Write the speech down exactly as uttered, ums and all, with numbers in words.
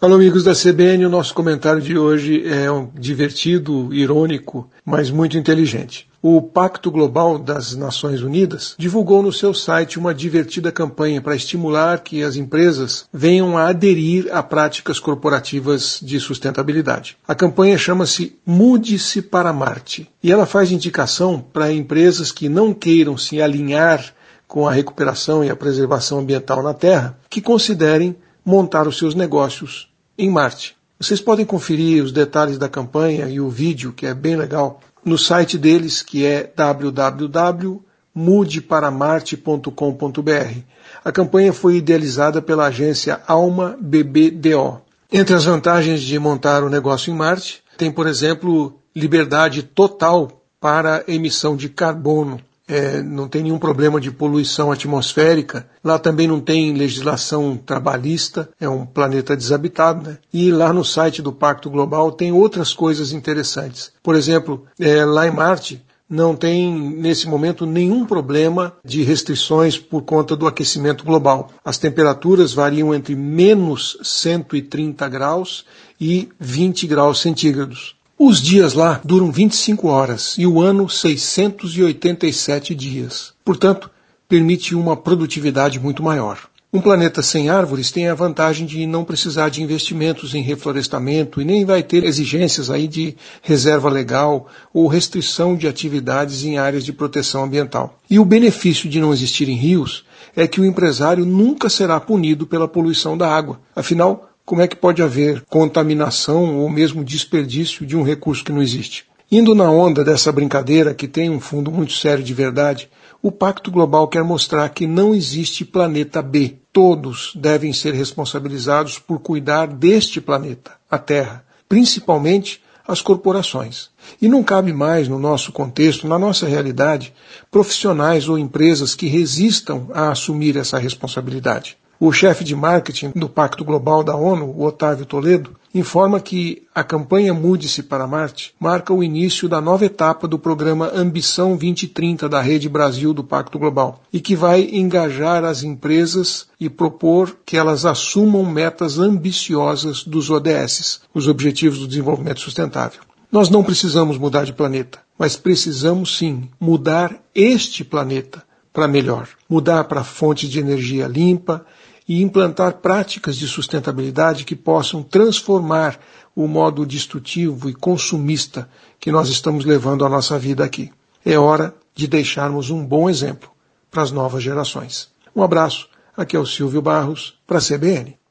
Alô, amigos da C B N, o nosso comentário de hoje é um divertido, irônico, mas muito inteligente. O Pacto Global das Nações Unidas divulgou no seu site uma divertida campanha para estimular que as empresas venham a aderir a práticas corporativas de sustentabilidade. A campanha chama-se Mude-se para Marte e ela faz indicação para empresas que não queiram se alinhar com a recuperação e a preservação ambiental na Terra, que considerem montar os seus negócios em Marte. Vocês podem conferir os detalhes da campanha e o vídeo, que é bem legal, no site deles, que é w w w ponto mude para marte ponto com ponto b r. A campanha foi idealizada pela agência Alma B B D O. Entre as vantagens de montar um negócio em Marte, tem, por exemplo, liberdade total para emissão de carbono. É, não tem nenhum problema de poluição atmosférica. Lá também não tem legislação trabalhista, é um planeta desabitado, né? E lá no site do Pacto Global tem outras coisas interessantes. Por exemplo, é, lá em Marte não tem, nesse momento, nenhum problema de restrições por conta do aquecimento global. As temperaturas variam entre menos cento e trinta graus e vinte graus centígrados. Os dias lá duram vinte e cinco horas e o ano seiscentos e oitenta e sete dias. Portanto, permite uma produtividade muito maior. Um planeta sem árvores tem a vantagem de não precisar de investimentos em reflorestamento e nem vai ter exigências aí de reserva legal ou restrição de atividades em áreas de proteção ambiental. E o benefício de não existirem rios é que o empresário nunca será punido pela poluição da água. Afinal, como é que pode haver contaminação ou mesmo desperdício de um recurso que não existe? Indo na onda dessa brincadeira, que tem um fundo muito sério de verdade, o Pacto Global quer mostrar que não existe planeta B. Todos devem ser responsabilizados por cuidar deste planeta, a Terra, principalmente as corporações. E não cabe mais no nosso contexto, na nossa realidade, profissionais ou empresas que resistam a assumir essa responsabilidade. O chefe de marketing do Pacto Global da ONU, o Otávio Toledo, informa que a campanha Mude-se para Marte marca o início da nova etapa do programa Ambição vinte trinta da Rede Brasil do Pacto Global e que vai engajar as empresas e propor que elas assumam metas ambiciosas dos O D S, os Objetivos do Desenvolvimento Sustentável. Nós não precisamos mudar de planeta, mas precisamos sim mudar este planeta para melhor, mudar para fontes de energia limpa e implantar práticas de sustentabilidade que possam transformar o modo destrutivo e consumista que nós estamos levando a nossa vida aqui. É hora de deixarmos um bom exemplo para as novas gerações. Um abraço, aqui é o Silvio Barros, para a C B N.